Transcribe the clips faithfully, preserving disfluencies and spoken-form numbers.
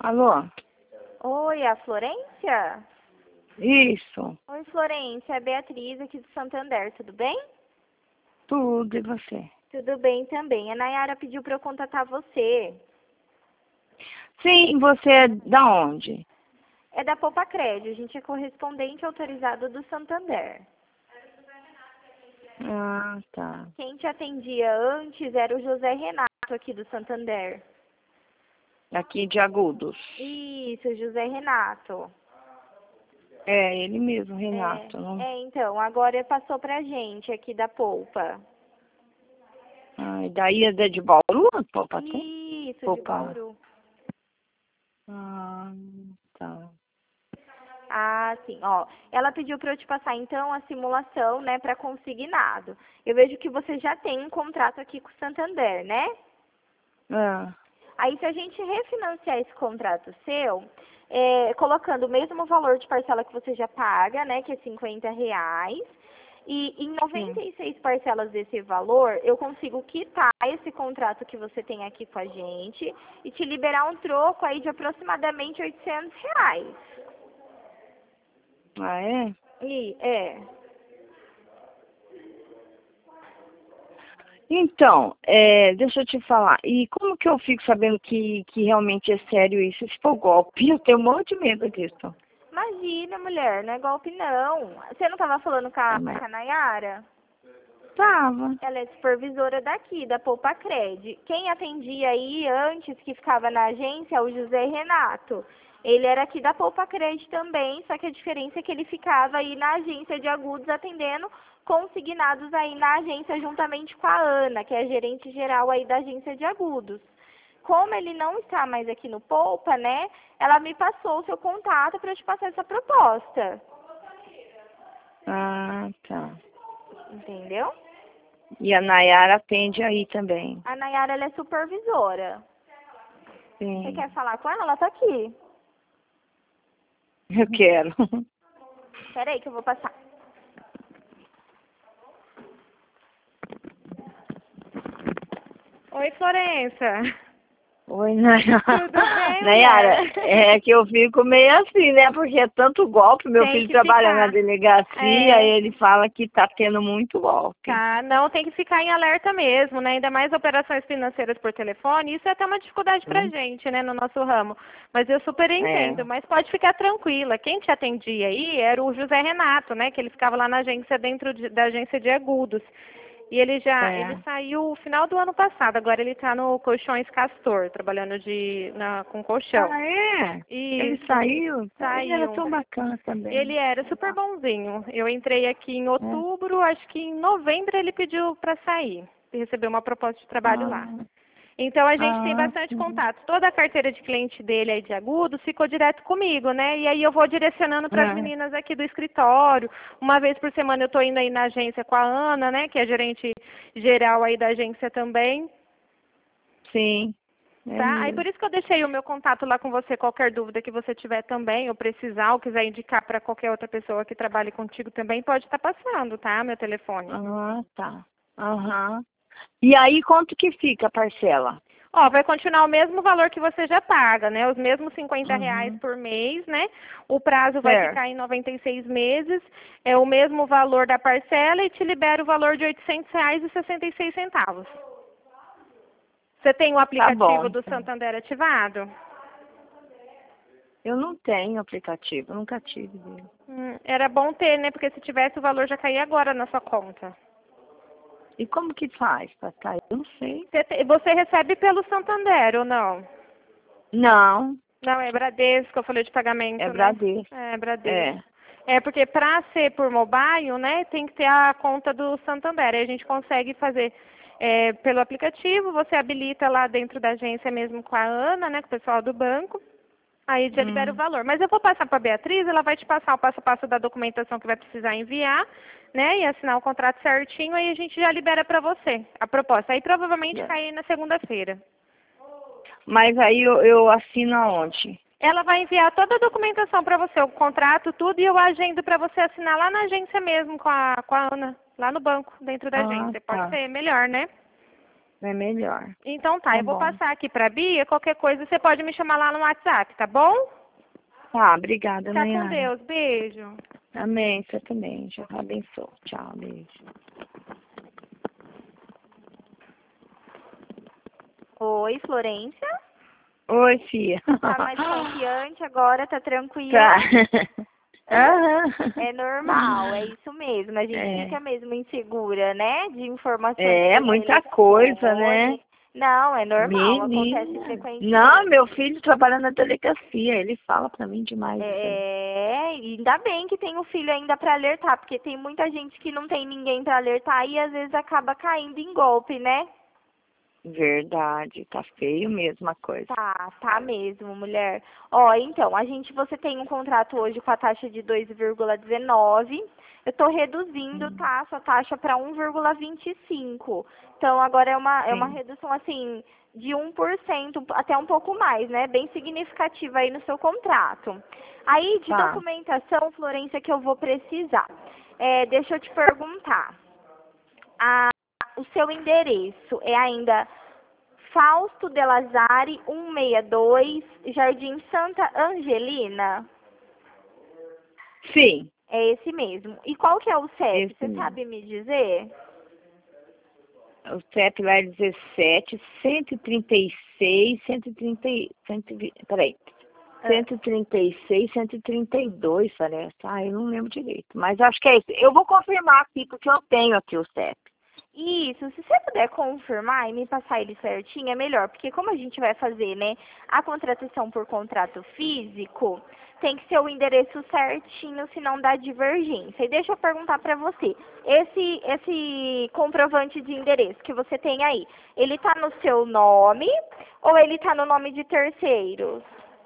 Alô? Oi, a Florência? Isso, Oi, Florência, é a Beatriz aqui do Santander, tudo bem? tudo, e você? Tudo bem também. A Nayara pediu para eu contatar você. Sim, você é da onde? É da Poupa Crédito, a gente é correspondente autorizado do Santander. Ah, tá. Quem te atendia antes era o José Renato aqui do Santander. Aqui de Agudos. Isso, José Renato. É, ele mesmo, É, Renato. Não... é, então, agora passou pra gente aqui da Poupa. Ah, e daí é de Bauru? Poupa tem? Isso, de Poupa. Bauru. Ah, tá. Ah, sim, ó. Ela pediu para eu te passar, então, a simulação, né, para consignado. Eu vejo que você já tem um contrato aqui com o Santander, né? Ah, Aí, se a gente refinanciar esse contrato seu, é, colocando o mesmo valor de parcela que você já paga, né, que é cinquenta reais, e em noventa sim. e seis parcelas desse valor, eu consigo quitar esse contrato que você tem aqui com a gente e te liberar um troco aí de aproximadamente oitocentos reais. Ah, é? E, é. Então, é, deixa eu te falar. E como que eu fico sabendo que, que realmente é sério isso? Se for golpe, eu tenho um monte de medo disso. Imagina, mulher, não é golpe não. Você não estava falando com a, Ah, mas com a Nayara? tava. Ela é supervisora daqui, da Poupa Cred. Quem atendia aí antes, que ficava na agência, é o José Renato. Ele era aqui da Poupa Cred também, só que a diferença é que ele ficava aí na agência de Agudos atendendo consignados aí na agência juntamente com a Ana, que é a gerente geral aí da agência de Agudos. Como ele não está mais aqui no Poupa, né, ela me passou o seu contato para eu te passar essa proposta. Ah, tá. Entendeu? E a Nayara atende aí também. A Nayara, ela é supervisora. Você Sim, quer falar com ela? Ela tá aqui. eu quero. Peraí que eu vou passar. Oi, Florença. Oi, Nayara. Tudo bem, Nayara, mulher? é que eu fico meio assim, né? Porque é tanto golpe. Meu Tem filho que trabalha na ficar. delegacia, É, ele fala que tá tendo muito golpe. tá. Não, tem que ficar em alerta mesmo, né? Ainda mais operações financeiras por telefone. Isso é até uma dificuldade pra Hum? gente, né, no nosso ramo. Mas eu super É. entendo. Mas pode ficar tranquila. Quem te atendia aí era o José Renato, né? Que ele ficava lá na agência, dentro de- da agência de Agudos. E ele já, ele É. saiu no final do ano passado, agora ele está no Colchões Castor, trabalhando de, na, com colchão. Ah, é? Ele Isso, saiu? Ele era saiu. tão bacana também. Ele era super bonzinho. Eu entrei aqui em É. outubro, acho que em novembro ele pediu para sair, receber uma proposta de trabalho lá. Ah, Então a gente tem ah, bastante sim. contato. Toda a carteira de cliente dele aí de Agudos ficou direto comigo, né? E aí eu vou direcionando para as É. meninas aqui do escritório. Uma vez por semana eu estou indo aí na agência com a Ana, né? Que é gerente geral aí da agência também, Sim, é tá? Aí por mesmo. isso que eu deixei o meu contato lá com você. Qualquer dúvida que você tiver também, ou precisar, ou quiser indicar para qualquer outra pessoa que trabalhe contigo também, pode estar passando, tá? Meu telefone. Ah, tá. Aham. E aí, quanto que fica a parcela? Ó, vai continuar o mesmo valor que você já paga, né? Os mesmos cinquenta reais Uhum. por mês, né? O prazo vai Certo. ficar em noventa e seis meses, é o mesmo valor da parcela e te libera o valor de oitocentos reais e sessenta e seis centavos. Você tem o Tá bom, aplicativo do então. Santander ativado? Eu não tenho aplicativo, nunca tive dele. Hum, era bom ter, né? Porque se tivesse o valor já caía agora na sua conta. E como que faz pra cair? Eu não sei. Você, te- você recebe pelo Santander ou não? Não, Não, é Bradesco, eu falei de é pagamento, né? Bradesco. É, Bradesco. É. É, porque para ser por mobile, né, tem que ter a conta do Santander. Aí a gente consegue fazer é, pelo aplicativo, você habilita lá dentro da agência mesmo com a Ana, né, com o pessoal do banco. Aí já libera o Hum. valor. Mas eu vou passar para a Beatriz, ela vai te passar o passo a passo da documentação que vai precisar enviar, né, e assinar o contrato certinho, aí a gente já libera para você a proposta. Aí provavelmente cai na segunda-feira. Mas aí eu, eu assino aonde? Ela vai enviar toda a documentação para você, o contrato, tudo, e eu agendo para você assinar lá na agência mesmo, com a, com a Ana, lá no banco, dentro da Ah, agência. Pode tá. ser melhor, né? É melhor. Então tá, Tá eu vou bom. passar aqui pra Bia, qualquer coisa você pode me chamar lá no WhatsApp, tá bom? Tá, obrigada, Fica com Nayara. Deus, beijo. Amém, você também. Já abençoe. Tchau, beijo. Oi, Florência. Oi, filha. Tá mais confiante agora, tá tranquila? Tá. Aham. É normal, é isso mesmo. A gente É. fica mesmo insegura, né? De informações É, pelo muita coisa, telefone. né? Não, é normal, acontece Menina. Não, frequentemente. meu filho trabalha na delegacia. Ele fala pra mim demais isso aí. É, e ainda bem que tem o filho ainda pra alertar, porque tem muita gente que não tem ninguém pra alertar e às vezes acaba caindo em golpe, né? Verdade. Tá feio mesmo a coisa. Tá, tá mesmo, mulher. Ó, então, a gente, você tem um contrato hoje com a taxa de dois vírgula dezenove. Eu tô reduzindo, Hum. tá, a sua taxa para um vírgula vinte e cinco. Então, agora é uma, é uma Sim. redução, assim, de um por cento, até um pouco mais, né? Bem significativa aí no seu contrato. Aí, de Tá. documentação, Florência, que eu vou precisar. É, deixa eu te perguntar. A, o seu endereço é ainda Fausto de Lazari, cento e sessenta e dois, Jardim Santa Angelina? Sim. É esse mesmo. E qual que é o C E P? Esse Você mesmo. sabe me dizer? O C E P lá é dezessete, cento e trinta e seis, cento e trinta, cento e vinte, peraí, Ah, cento e trinta e seis, cento e trinta e dois, parece. Ah, eu não lembro direito. Mas acho que é isso. Eu vou confirmar aqui, porque eu tenho aqui o C E P. Isso, se você puder confirmar e me passar ele certinho, é melhor. Porque como a gente vai fazer, né, a contratação por contrato físico, tem que ser o endereço certinho, senão dá divergência. E deixa eu perguntar pra você, esse, esse comprovante de endereço que você tem aí, ele tá no seu nome ou ele tá no nome de terceiros?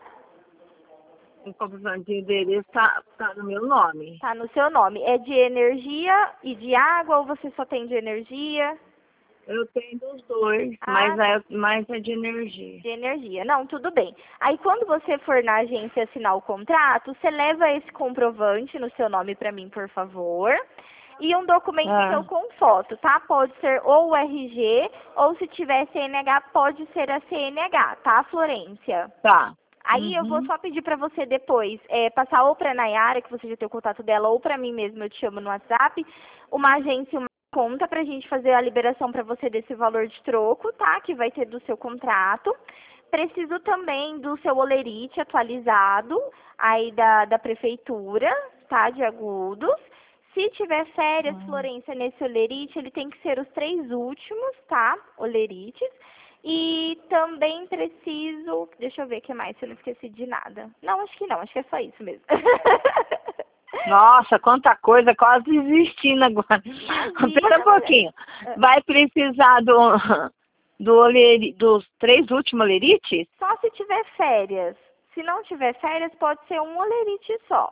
O comprovante de endereço tá, tá no meu nome. Tá no seu nome. É de energia e de água ou você só tem de energia? Eu tenho dos dois, Ah, mas tá. é, mais é de energia. De energia. Não, tudo bem. Aí quando você for na agência assinar o contrato, você leva esse comprovante no seu nome para mim, por favor. E um documento seu Ah, com foto, tá? Pode ser ou o R G, ou se tiver C N H, pode ser a C N H, tá, Florência? tá. Aí eu vou Uhum. só pedir pra você depois é, passar ou pra Nayara, que você já tem o contato dela, ou pra mim mesmo, eu te chamo no WhatsApp, uma agência, uma conta pra gente fazer a liberação pra você desse valor de troco, tá? Que vai ter do seu contrato. Preciso também do seu olerite atualizado, aí da, da prefeitura, tá? De Agudos. Se tiver férias, Uhum. Florência, nesse olerite, ele tem que ser os três últimos, tá? Olerites. E também preciso, deixa eu ver o que mais, se eu não esqueci de nada. Não, acho que não, acho que é só isso mesmo. Nossa, quanta coisa, quase desistindo agora. Espera Imagina, um pouquinho. mulher. Vai precisar do, do oleri, dos três últimos olerites? Só se tiver férias. Se não tiver férias, pode ser um olerite só.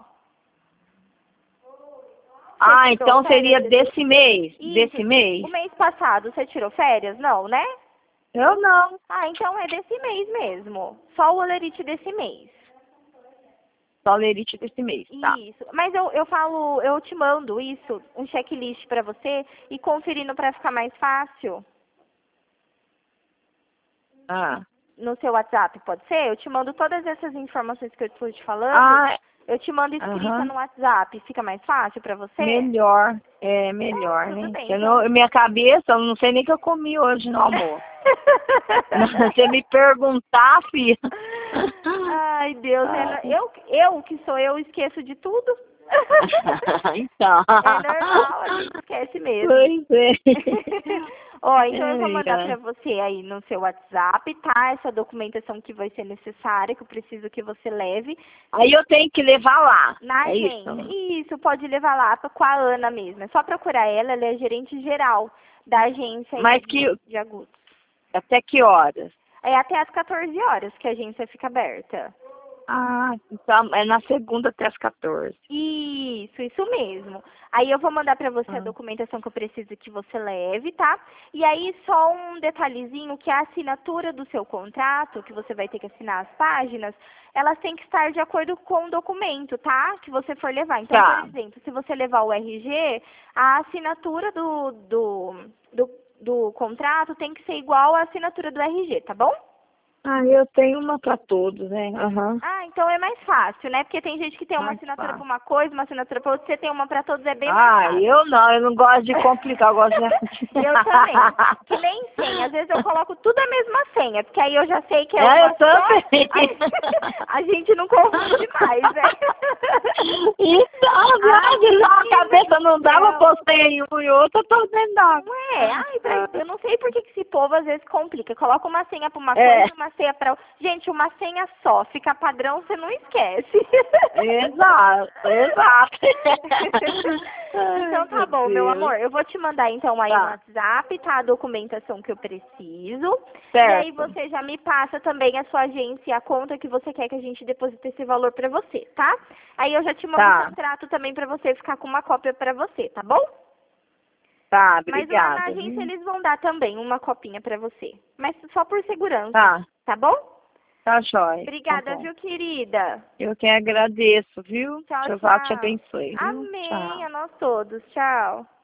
Ah, Você tirou então seria férias? desse mês? Isso. Desse mês? O mês passado você tirou férias? Não, né? Eu não. Ah, então é desse mês mesmo. Só o olerite desse mês. Só olerite desse mês, tá. Isso. Mas eu, eu falo, eu te mando isso, um checklist pra você e conferindo pra ficar mais fácil Ah, no seu WhatsApp, pode ser? Eu te mando todas essas informações que eu estou te falando. ah Eu te mando escrita aham. no WhatsApp. Fica mais fácil pra você? Melhor, é É, melhor, tudo né? bem, Eu então. não, minha cabeça, eu não sei nem o que eu comi hoje no almoço. Você me perguntar, filha. Ai, Deus, é, no- Ai. eu, eu que sou eu, esqueço de tudo. Então. É normal, a gente esquece mesmo. Pois é. Ó, então eu vou Ai, mandar pra ai. você aí no seu WhatsApp, tá? Essa documentação que vai ser necessária, que eu preciso que você leve Aí eu tenho que levar lá. na É agência. isso? Isso, pode levar lá pra- com a Ana mesmo. É só procurar ela, ela é gerente geral da agência aí Mas de, que de Agudos. até que horas? É até às quatorze horas que a agência fica aberta. Ah, então é na segunda até as quatorze. Isso, isso mesmo. Aí eu vou mandar pra você a Ah, documentação que eu preciso que você leve, tá? E aí só um detalhezinho que a assinatura do seu contrato, que você vai ter que assinar as páginas, elas têm que estar de acordo com o documento, tá? Que você for levar. Então, tá. por exemplo, se você levar o R G, a assinatura do, do, do do contrato tem que ser igual à assinatura do R G, tá bom? Ah, eu tenho uma para todos, né? Aham. Ah, então é mais fácil, né? Porque tem gente que tem uma Mais assinatura fácil. para uma coisa, uma assinatura para outra. Você tem uma para todos, é bem mais Ah, fácil. eu não, eu não gosto de complicar, eu gosto de... Eu também. Que nem senha. Às vezes eu coloco tudo a mesma senha, porque aí eu já sei que é, É, uma eu também. só. A gente não confunde mais, né? Então, viagem, já a cabeça não dava, eu postei em um e outro, eu tô dentro d'água. Não é? Ai, pra... eu não sei por que que esse povo às vezes complica. Coloca uma senha pra uma É. coisa, uma senha pra... Gente, uma senha só. Fica padrão, você não esquece. Exato, exato. Então tá Ai, bom, meu Deus. amor. Eu vou te mandar então aí Tá. no WhatsApp, tá? A documentação que eu preciso. Certo. E aí você já me passa também a sua agência e a conta que você quer que a gente deposite esse valor pra você, tá? Aí eu já te mando Tá. o contrato também pra você ficar com uma cópia pra você, tá bom? Tá, Mas lá na obrigada. agência viu? eles vão dar também uma copinha pra você. Mas só por segurança, Tá, tá bom? tá jóia. Obrigada, Tá bom. viu, querida? Eu que agradeço, viu? Tchau, Jeová te tchau. abençoe, viu? Amém, Tchau. a nós todos. Tchau.